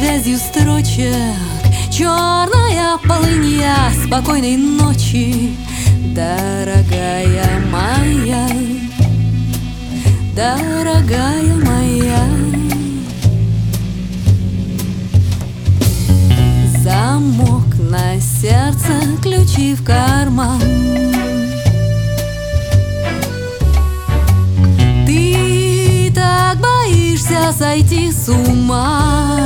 завязью строчек черная полынья спокойной ночи, дорогая моя, дорогая моя. Замок на сердце, ключи в карман. Ты так боишься сойти с ума,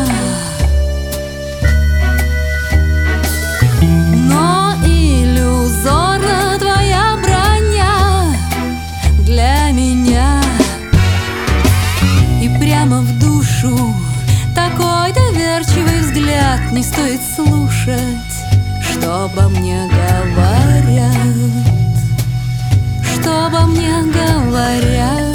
но иллюзорна твоя броня для меня. И прямо в душу такой доверчивый взгляд. Не стоит слушать, что обо мне говорят, что обо мне говорят.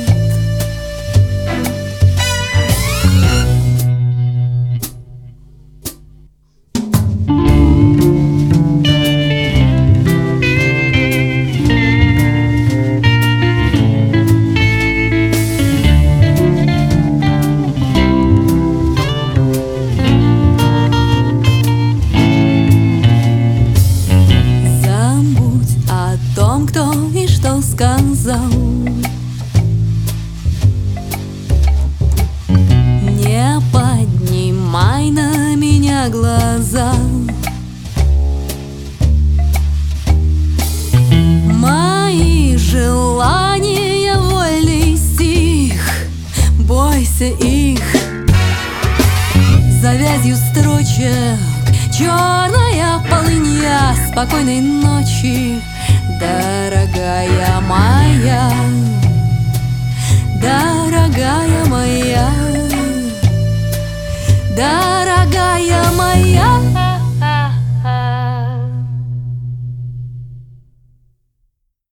Кто и что сказал, не поднимай на меня глаза. Мои желания — вольный стих, бойся их. Завязью строчек черная полынья спокойной ночи, дорогая моя.